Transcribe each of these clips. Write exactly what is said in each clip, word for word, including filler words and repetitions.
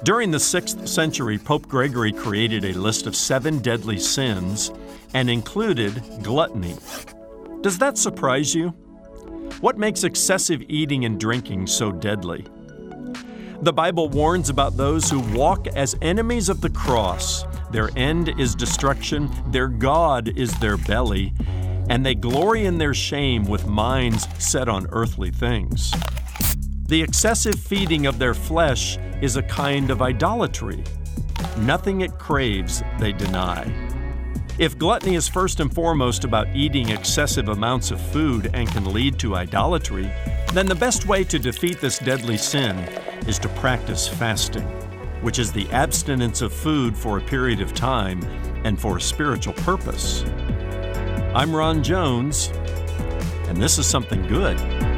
During the sixth century, Pope Gregory created a list of seven deadly sins and included gluttony. Does that surprise you? What makes excessive eating and drinking so deadly? The Bible warns about those who walk as enemies of the cross. Their end is destruction, their God is their belly, and they glory in their shame with minds set on earthly things. The excessive feeding of their flesh is a kind of idolatry. Nothing it craves, they deny. If gluttony is first and foremost about eating excessive amounts of food and can lead to idolatry, then the best way to defeat this deadly sin is to practice fasting, which is the abstinence of food for a period of time and for a spiritual purpose. I'm Ron Jones, and this is Something Good.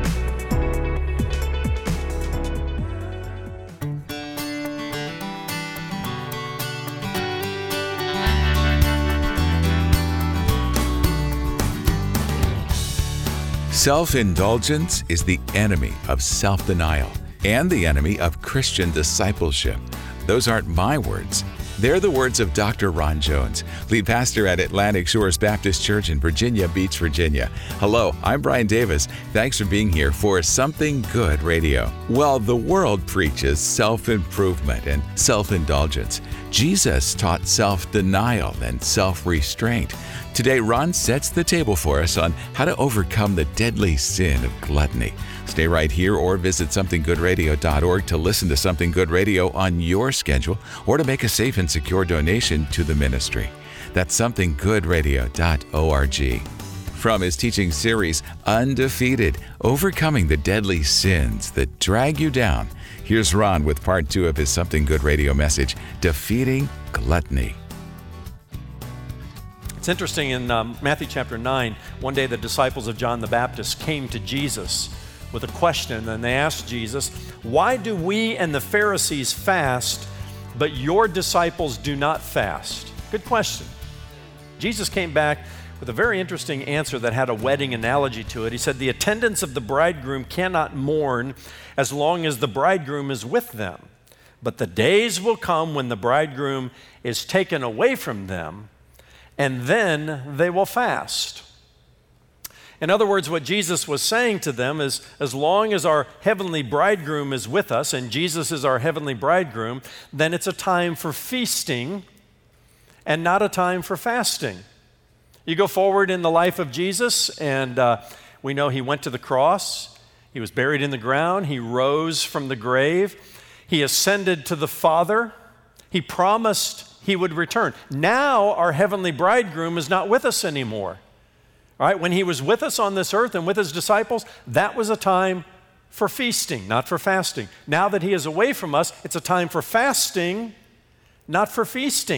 Self-indulgence is the enemy of self-denial and the enemy of Christian discipleship. Those aren't my words. They're the words of Doctor Ron Jones, lead pastor at Atlantic Shores Baptist Church in Virginia Beach, Virginia. Hello, I'm Brian Davis. Thanks for being here for Something Good Radio. Well, the world preaches self-improvement and self-indulgence. Jesus taught self-denial and self-restraint. Today, Ron sets the table for us on how to overcome the deadly sin of gluttony. Stay right here or visit something good radio dot org to listen to Something Good Radio on your schedule or to make a safe and secure donation to the ministry. That's something good radio dot org. From his teaching series, Undefeated, Overcoming the Deadly Sins That Drag You Down, here's Ron with part two of his Something Good Radio message, Defeating Gluttony. It's interesting, in um, Matthew chapter nine, one day the disciples of John the Baptist came to Jesus with a question, and they asked Jesus, "Why do we and the Pharisees fast, but your disciples do not fast?" Good question. Jesus came back with a very interesting answer that had a wedding analogy to it. He said, "The attendants of the bridegroom cannot mourn as long as the bridegroom is with them, but the days will come when the bridegroom is taken away from them, and then they will fast." In other words, what Jesus was saying to them is, as long as our heavenly bridegroom is with us, and Jesus is our heavenly bridegroom, then it's a time for feasting and not a time for fasting. You go forward in the life of Jesus, and uh, we know he went to the cross, he was buried in the ground, he rose from the grave, he ascended to the Father, he promised he would return. Now our heavenly bridegroom is not with us anymore. All right, when he was with us on this earth and with his disciples, that was a time for feasting, not for fasting. Now that he is away from us, it's a time for fasting, not for feasting.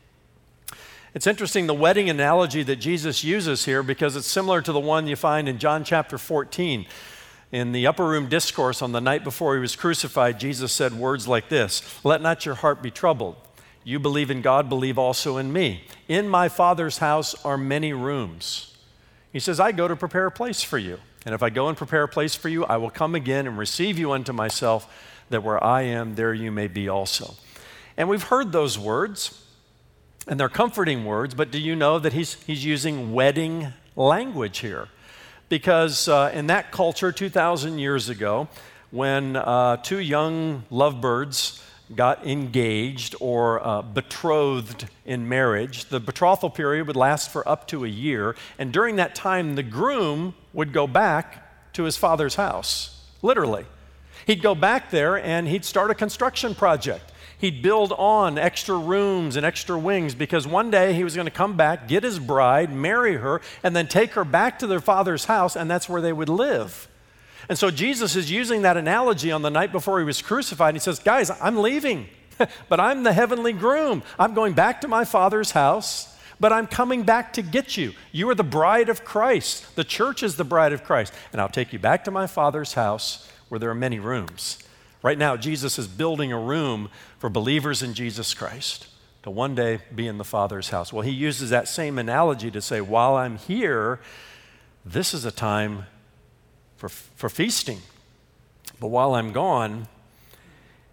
It's interesting, the wedding analogy that Jesus uses here, because it's similar to the one you find in John chapter fourteen. In the upper room discourse on the night before he was crucified, Jesus said words like this, "Let not your heart be troubled. You believe in God, believe also in me. In my Father's house are many rooms." He says, "I go to prepare a place for you. And if I go and prepare a place for you, I will come again and receive you unto myself, that where I am, there you may be also." And we've heard those words, and they're comforting words, but do you know that he's, he's using wedding language here? Because uh, in that culture two thousand years ago, when uh, two young lovebirds got engaged or uh, betrothed in marriage, the betrothal period would last for up to a year, and during that time, the groom would go back to his father's house, literally. He'd go back there and he'd start a construction project. He'd build on extra rooms and extra wings, because one day he was going to come back, get his bride, marry her, and then take her back to their father's house, and that's where they would live. And so Jesus is using that analogy on the night before he was crucified. He says, "Guys, I'm leaving, but I'm the heavenly groom. I'm going back to my Father's house, but I'm coming back to get you. You are the bride of Christ. The church is the bride of Christ. And I'll take you back to my Father's house where there are many rooms." Right now, Jesus is building a room for believers in Jesus Christ to one day be in the Father's house. Well, he uses that same analogy to say, while I'm here, this is a time For, for feasting. But while I'm gone,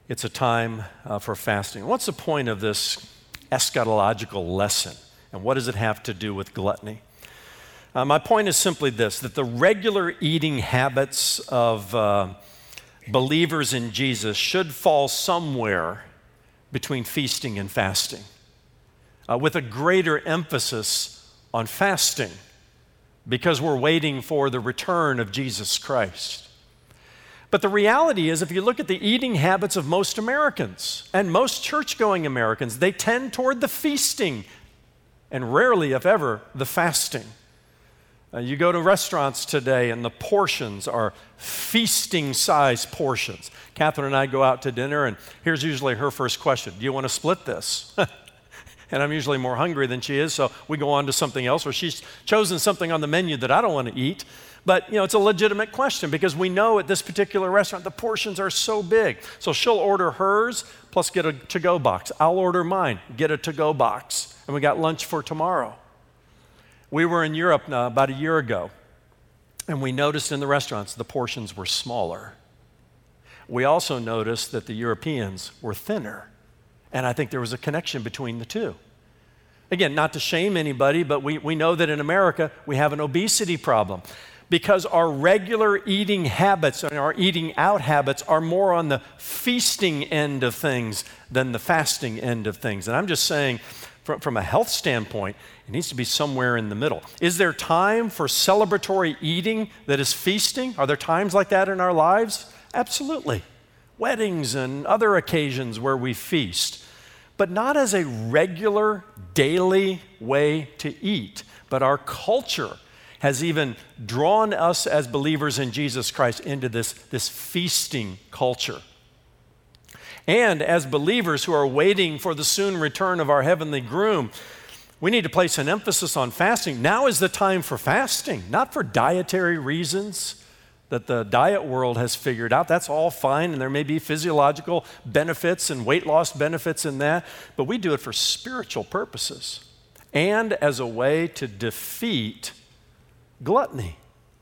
it's a time uh, for fasting. What's the point of this eschatological lesson, and what does it have to do with gluttony? Uh, my point is simply this, that the regular eating habits of uh, believers in Jesus should fall somewhere between feasting and fasting, uh, with a greater emphasis on fasting, because we're waiting for the return of Jesus Christ. But the reality is, if you look at the eating habits of most Americans and most church-going Americans, they tend toward the feasting and rarely, if ever, the fasting. Uh, you go to restaurants today and the portions are feasting-size portions. Catherine and I go out to dinner, and here's usually her first question: do you want to split this? And I'm usually more hungry than she is, so we go on to something else, or she's chosen something on the menu that I don't want to eat. But, you know, it's a legitimate question because we know at this particular restaurant the portions are so big. So she'll order hers, plus get a to-go box. I'll order mine, get a to-go box. And we got lunch for tomorrow. We were in Europe uh, about a year ago, and we noticed in the restaurants the portions were smaller. We also noticed that the Europeans were thinner, and I think there was a connection between the two. Again, not to shame anybody, but we, we know that in America we have an obesity problem because our regular eating habits and our eating out habits are more on the feasting end of things than the fasting end of things. And I'm just saying, from, from a health standpoint, it needs to be somewhere in the middle. Is there time for celebratory eating that is feasting? Are there times like that in our lives? Absolutely. Weddings and other occasions where we feast, but not as a regular, daily way to eat. But our culture has even drawn us as believers in Jesus Christ into this, this feasting culture. And as believers who are waiting for the soon return of our heavenly groom, we need to place an emphasis on fasting. Now is the time for fasting, not for dietary reasons that the diet world has figured out. That's all fine, and there may be physiological benefits and weight loss benefits in that, but we do it for spiritual purposes and as a way to defeat gluttony.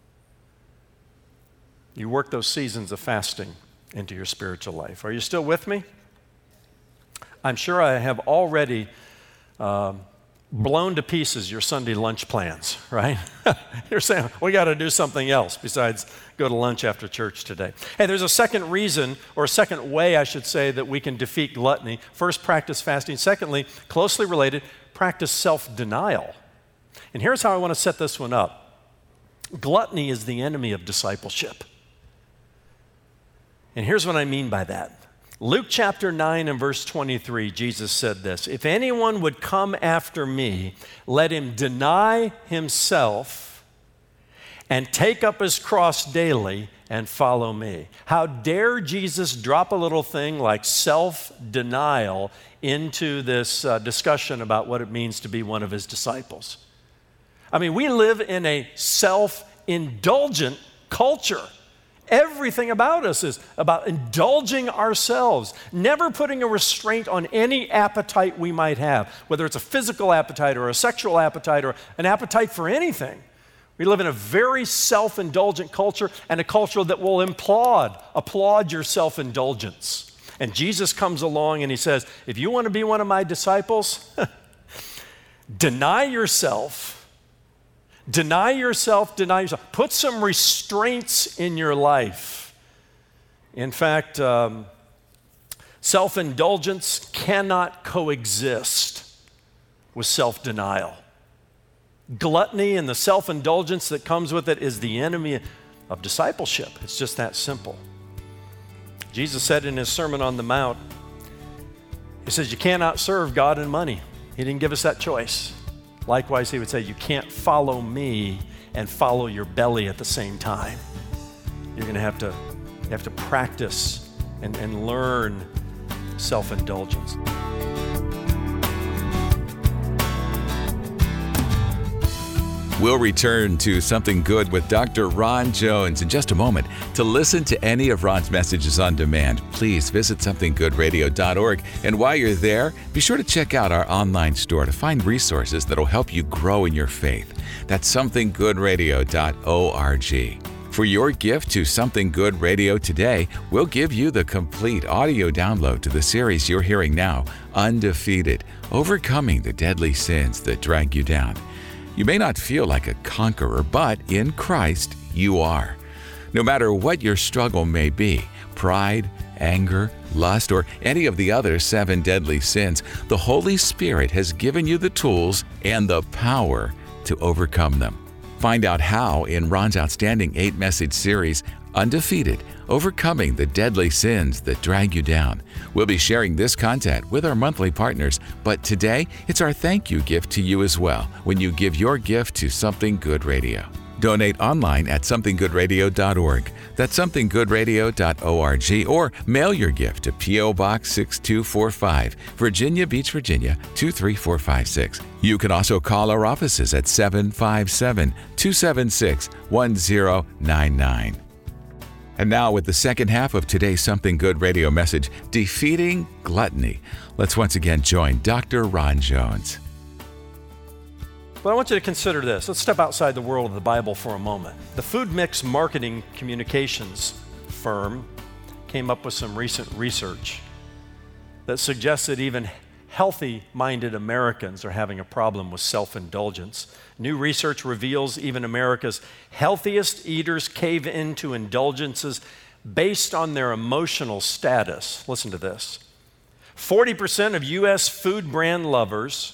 You work those seasons of fasting into your spiritual life. Are you still with me? I'm sure I have already um, blown to pieces your Sunday lunch plans, right? You're saying, we got to do something else besides go to lunch after church today. Hey, there's a second reason, or a second way, I should say, that we can defeat gluttony. First, practice fasting. Secondly, closely related, practice self-denial. And here's how I want to set this one up. Gluttony is the enemy of discipleship. And here's what I mean by that. Luke chapter nine and verse twenty-three, Jesus said this: if anyone would come after me, let him deny himself and take up his cross daily and follow me. How dare Jesus drop a little thing like self-denial into this uh, discussion about what it means to be one of his disciples? I mean, we live in a self-indulgent culture. Everything about us is about indulging ourselves, never putting a restraint on any appetite we might have, whether it's a physical appetite or a sexual appetite or an appetite for anything. We live in a very self-indulgent culture, and a culture that will applaud, applaud your self-indulgence. And Jesus comes along and he says, if you want to be one of my disciples, deny yourself. Deny yourself, deny yourself. Put some restraints in your life. In fact, um, self-indulgence cannot coexist with self-denial. Gluttony and the self-indulgence that comes with it is the enemy of discipleship. It's just that simple. Jesus said in his Sermon on the Mount, he says, you cannot serve God and money. He didn't give us that choice. Likewise, he would say, you can't follow me and follow your belly at the same time. You're going to have to you have to practice and, and learn self-indulgence. We'll return to Something Good with Doctor Ron Jones in just a moment. To listen to any of Ron's messages on demand, please visit something good radio dot org. And while you're there, be sure to check out our online store to find resources that will help you grow in your faith. That's something good radio dot org. For your gift to Something Good Radio today, we'll give you the complete audio download to the series you're hearing now, Undefeated, Overcoming the Deadly Sins That Drag You Down. You may not feel like a conqueror, but in Christ, you are. No matter what your struggle may be, pride, anger, lust, or any of the other seven deadly sins, the Holy Spirit has given you the tools and the power to overcome them. Find out how in Ron's outstanding eight-message series, Undefeated, Overcoming the Deadly Sins That Drag You Down. We'll be sharing this content with our monthly partners, but today it's our thank you gift to you as well when you give your gift to Something Good Radio. Donate online at something good radio dot org. That's something good radio dot org, or mail your gift to P O. Box six two four five, Virginia Beach, Virginia two three four five six. You can also call our offices at seven five seven, two seven six, one zero nine nine. And now with the second half of today's Something Good Radio message, Defeating Gluttony. Let's once again join Doctor Ron Jones. But I want you to consider this. Let's step outside the world of the Bible for a moment. The Food Mix Marketing Communications firm came up with some recent research that suggests that even healthy-minded Americans are having a problem with self-indulgence. New research reveals even America's healthiest eaters cave into indulgences based on their emotional status. Listen to this. forty percent of U S food brand lovers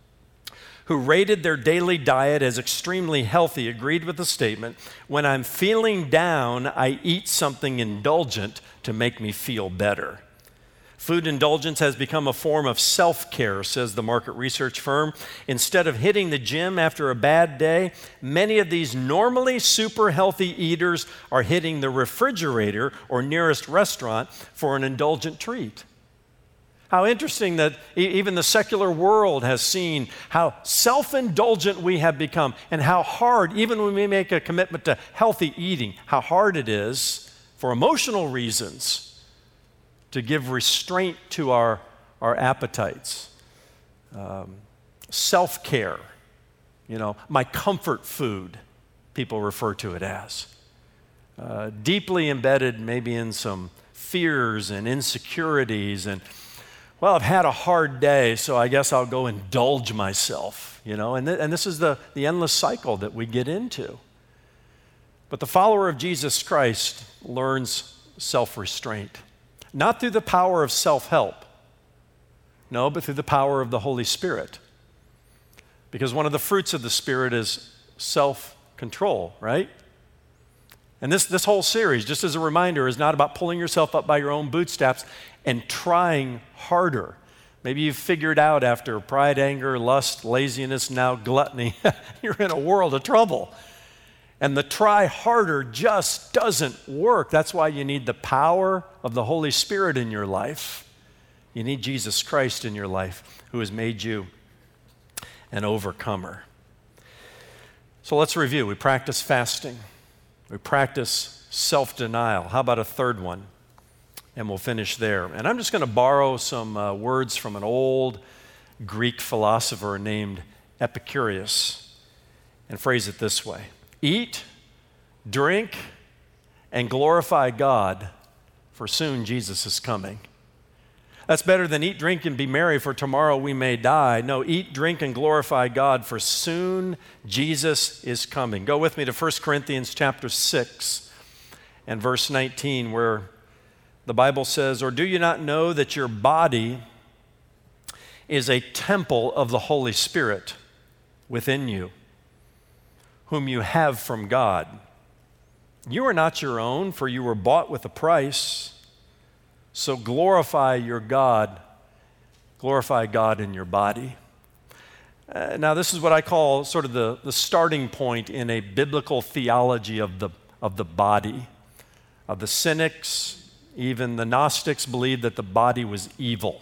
who rated their daily diet as extremely healthy agreed with the statement, "When I'm feeling down, I eat something indulgent to make me feel better." Food indulgence has become a form of self-care, says the market research firm. Instead of hitting the gym after a bad day, many of these normally super healthy eaters are hitting the refrigerator or nearest restaurant for an indulgent treat. How interesting that even the secular world has seen how self-indulgent we have become, and how hard, even when we make a commitment to healthy eating, how hard it is for emotional reasons to give restraint to our, our appetites. Um, self-care, you know, my comfort food, people refer to it as. Uh, deeply embedded maybe in some fears and insecurities and, well, I've had a hard day, so I guess I'll go indulge myself, you know, and, th- and this is the, the endless cycle that we get into. But the follower of Jesus Christ learns self-restraint, not through the power of self-help, no, but through the power of the Holy Spirit. Because one of the fruits of the Spirit is self-control, right? And this, this whole series, just as a reminder, is not about pulling yourself up by your own bootstraps and trying harder. Maybe you've figured out after pride, anger, lust, laziness, now gluttony, you're in a world of trouble. And the try harder just doesn't work. That's why you need the power of the Holy Spirit in your life. You need Jesus Christ in your life, who has made you an overcomer. So let's review. We practice fasting. We practice self-denial. How about a third one? And we'll finish there. And I'm just going to borrow some uh, words from an old Greek philosopher named Epicurus and phrase it this way. Eat, drink, and glorify God, for soon Jesus is coming. That's better than eat, drink, and be merry, for tomorrow we may die. No, eat, drink, and glorify God, for soon Jesus is coming. Go with me to First Corinthians chapter six and verse nineteen, where the Bible says, "Or do you not know that your body is a temple of the Holy Spirit within you, whom you have from God? You are not your own, for you were bought with a price. So glorify your God, glorify God in your body." Uh, now, this is what I call sort of the, the starting point in a biblical theology of the, of the body. Of the cynics, even the Gnostics believed that the body was evil.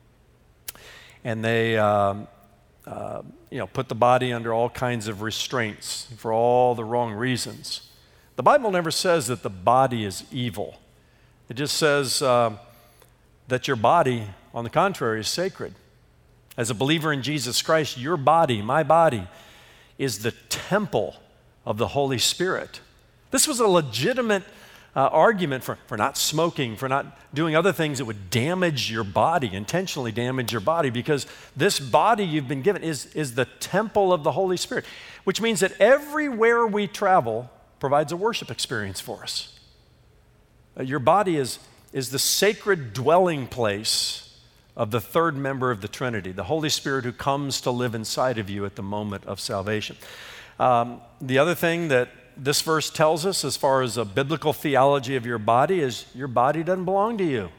And they um, uh, you know, put the body under all kinds of restraints for all the wrong reasons. The Bible never says that the body is evil. It just says uh, that your body, on the contrary, is sacred. As a believer in Jesus Christ, your body, my body, is the temple of the Holy Spirit. This was a legitimate uh, argument for, for not smoking, for not doing other things that would damage your body, intentionally damage your body, because this body you've been given is, is the temple of the Holy Spirit, which means that everywhere we travel provides a worship experience for us. Uh, your body is, is the sacred dwelling place of the third member of the Trinity, the Holy Spirit who comes to live inside of you at the moment of salvation. Um, the other thing that this verse tells us as far as a biblical theology of your body is your body doesn't belong to you.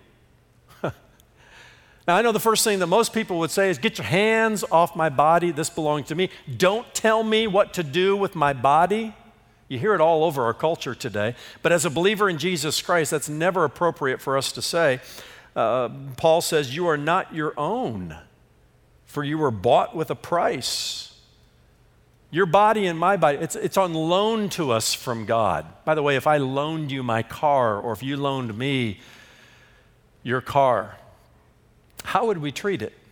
Now, I know the first thing that most people would say is, get your hands off my body, this belongs to me. Don't tell me what to do with my body. You hear it all over our culture today. But as a believer in Jesus Christ, that's never appropriate for us to say. Uh, Paul says, you are not your own, for you were bought with a price. Your body and my body, it's, it's on loan to us from God. By the way, if I loaned you my car, or if you loaned me your car, how would we treat it?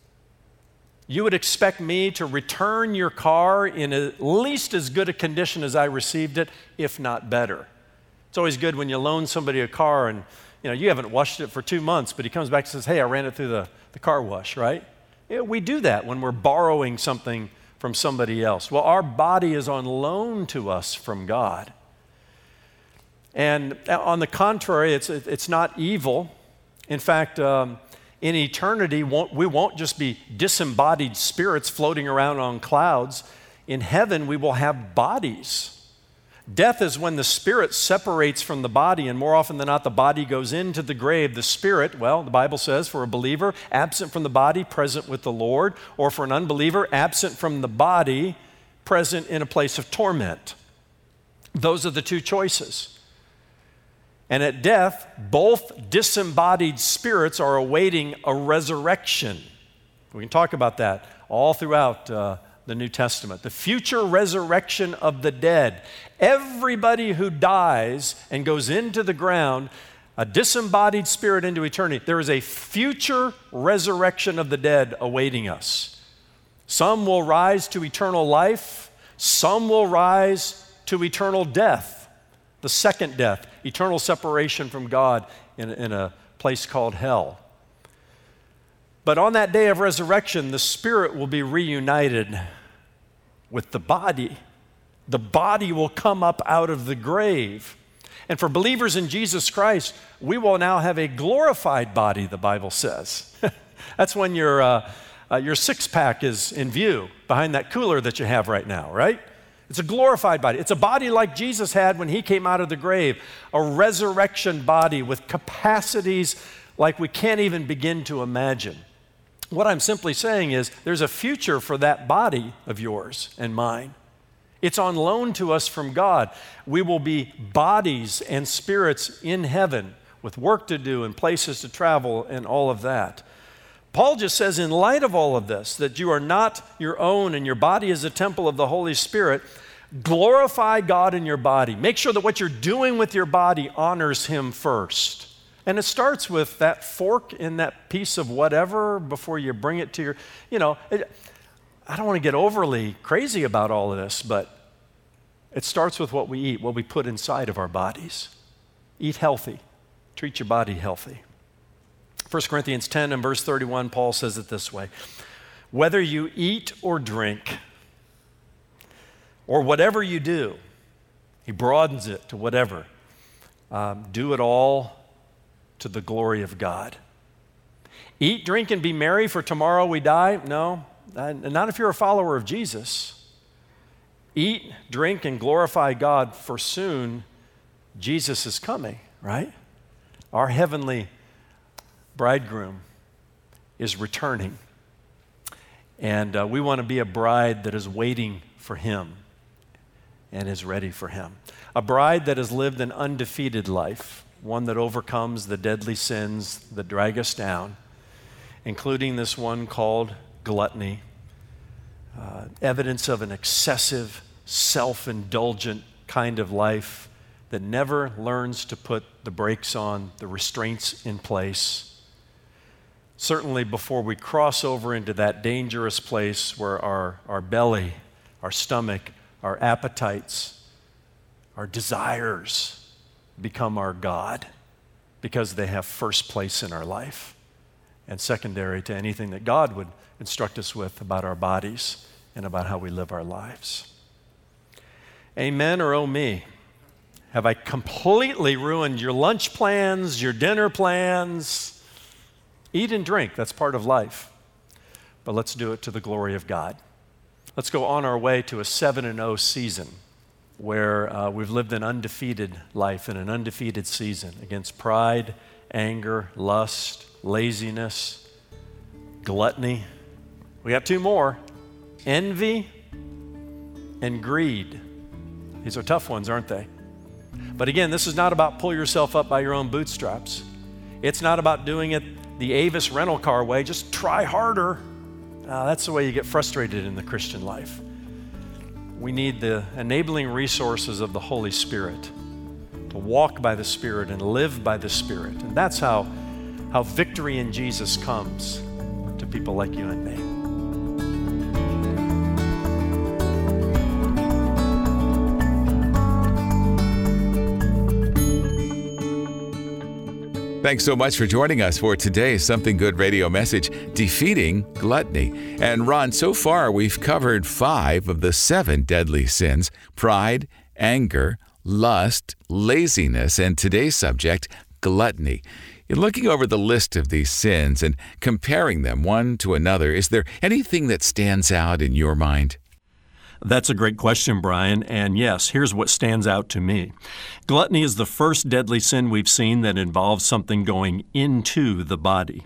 You would expect me to return your car in at least as good a condition as I received it, if not better. It's always good when you loan somebody a car and you know you haven't washed it for two months, but he comes back and says, hey, I ran it through the, the car wash, right? Yeah, we do that when we're borrowing something from somebody else. Well, our body is on loan to us from God. And on the contrary, it's, it's not evil. In fact, um, in eternity, won't, we won't just be disembodied spirits floating around on clouds. In heaven, we will have bodies. Death is when the spirit separates from the body, and more often than not, the body goes into the grave. The spirit, well, the Bible says, for a believer, absent from the body, present with the Lord, or for an unbeliever, absent from the body, present in a place of torment. Those are the two choices. And at death, both disembodied spirits are awaiting a resurrection. We can talk about that all throughout uh, the New Testament. The future resurrection of the dead. Everybody who dies and goes into the ground, a disembodied spirit into eternity, there is a future resurrection of the dead awaiting us. Some will rise to eternal life. Some will rise to eternal death. The second death, eternal separation from God in, in a place called hell. But on that day of resurrection, the spirit will be reunited with the body. The body will come up out of the grave. And for believers in Jesus Christ, we will now have a glorified body, the Bible says. That's when your, uh, uh, your six-pack is in view behind that cooler that you have right now, right? It's a glorified body. It's a body like Jesus had when he came out of the grave, a resurrection body with capacities like we can't even begin to imagine. What I'm simply saying is there's a future for that body of yours and mine. It's on loan to us from God. We will be bodies and spirits in heaven with work to do and places to travel and all of that. Paul just says, in light of all of this, that you are not your own and your body is a temple of the Holy Spirit, glorify God in your body. Make sure that what you're doing with your body honors him first. And it starts with that fork in that piece of whatever before you bring it to your, you know, it, I don't want to get overly crazy about all of this, but it starts with what we eat, what we put inside of our bodies. Eat healthy. Treat your body healthy. First Corinthians ten and verse thirty-one, Paul says it this way. Whether you eat or drink, or whatever you do, he broadens it to whatever, um, do it all to the glory of God. Eat, drink, and be merry, for tomorrow we die? No, not if you're a follower of Jesus. Eat, drink, and glorify God, for soon Jesus is coming, right? Our heavenly bridegroom is returning. And uh, we want to be a bride that is waiting for him and is ready for him. A bride that has lived an undefeated life, one that overcomes the deadly sins that drag us down, including this one called gluttony, uh, evidence of an excessive, self-indulgent kind of life that never learns to put the brakes on, the restraints in place. Certainly before we cross over into that dangerous place where our, our belly, our stomach, our appetites, our our desires become our God because they have first place in our life and secondary to anything that God would instruct us with about our bodies and about how we live our lives. Amen or oh me? Have I completely ruined your lunch plans, your dinner plans? Eat and drink, that's part of life. But let's do it to the glory of God. Let's go on our way to a seven and oh season where uh, we've lived an undefeated life in an undefeated season against pride, anger, lust, laziness, gluttony. We got two more, envy and greed. These are tough ones, aren't they? But again, this is not about pull yourself up by your own bootstraps. It's not about doing it the Avis rental car way, just try harder. Uh, that's the way you get frustrated in the Christian life. We need the enabling resources of the Holy Spirit to walk by the Spirit and live by the Spirit. And that's how, how victory in Jesus comes to people like you and me. Thanks so much for joining us for today's Something Good radio message, Defeating Gluttony. And Ron, so far we've covered five of the seven deadly sins: pride, anger, lust, laziness, and today's subject, gluttony. In looking over the list of these sins and comparing them one to another, is there anything that stands out in your mind? That's a great question, Brian. And yes, here's what stands out to me. Gluttony is the first deadly sin we've seen that involves something going into the body.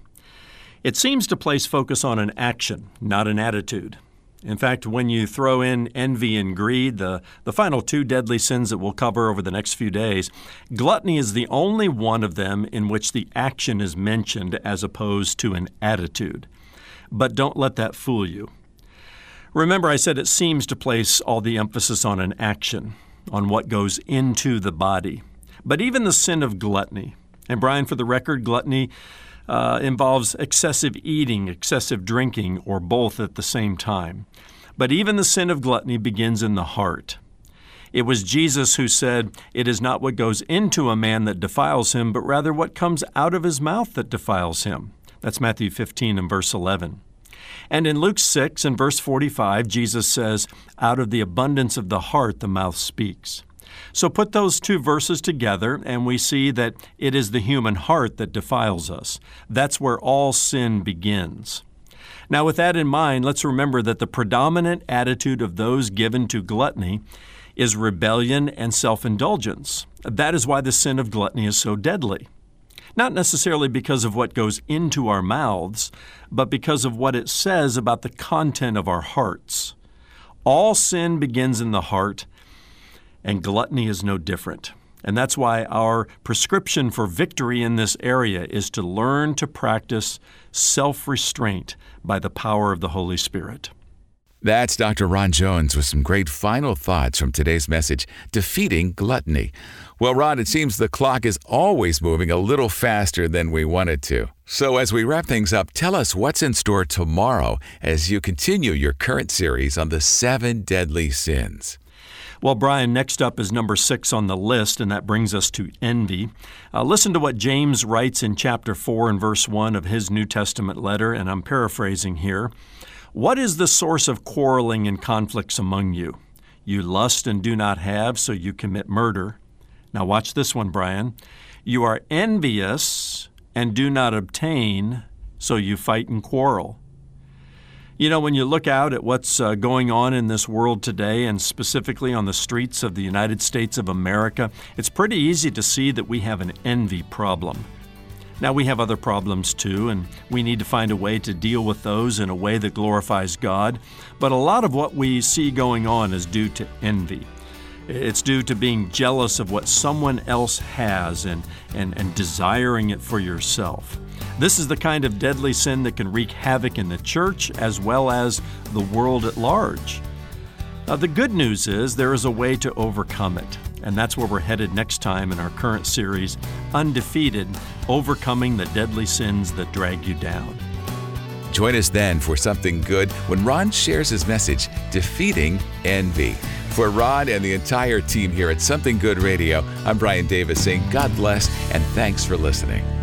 It seems to place focus on an action, not an attitude. In fact, when you throw in envy and greed, the, the final two deadly sins that we'll cover over the next few days, gluttony is the only one of them in which the action is mentioned as opposed to an attitude. But don't let that fool you. Remember, I said it seems to place all the emphasis on an action, on what goes into the body. But even the sin of gluttony, and Brian, for the record, gluttony uh, involves excessive eating, excessive drinking, or both at the same time. But even the sin of gluttony begins in the heart. It was Jesus who said, "It is not what goes into a man that defiles him, but rather what comes out of his mouth that defiles him." That's Matthew fifteen and verse eleven. And in Luke six and verse forty-five, Jesus says, "Out of the abundance of the heart, the mouth speaks." So put those two verses together, and we see that it is the human heart that defiles us. That's where all sin begins. Now, with that in mind, let's remember that the predominant attitude of those given to gluttony is rebellion and self-indulgence. That is why the sin of gluttony is so deadly. Not necessarily because of what goes into our mouths, but because of what it says about the content of our hearts. All sin begins in the heart, and gluttony is no different. And that's why our prescription for victory in this area is to learn to practice self-restraint by the power of the Holy Spirit. That's Doctor Ron Jones with some great final thoughts from today's message, Defeating Gluttony. Well, Ron, it seems the clock is always moving a little faster than we want it to. So as we wrap things up, tell us what's in store tomorrow as you continue your current series on the seven deadly sins. Well, Brian, next up is number six on the list, and that brings us to envy. Uh, listen to what James writes in chapter four and verse one of his New Testament letter, and I'm paraphrasing here. "What is the source of quarreling and conflicts among you? You lust and do not have, so you commit murder." Now watch this one, Brian. "You are envious and do not obtain, so you fight and quarrel." You know, when you look out at what's uh, going on in this world today, and specifically on the streets of the United States of America, it's pretty easy to see that we have an envy problem. Now, we have other problems too, and we need to find a way to deal with those in a way that glorifies God. But a lot of what we see going on is due to envy. It's due to being jealous of what someone else has and, and, and desiring it for yourself. This is the kind of deadly sin that can wreak havoc in the church as well as the world at large. Now, the good news is there is a way to overcome it, and that's where we're headed next time in our current series, Undefeated, Overcoming the Deadly Sins That Drag You Down. Join us then for Something Good when Ron shares his message, Defeating Envy. For Ron and the entire team here at Something Good Radio, I'm Brian Davis saying God bless and thanks for listening.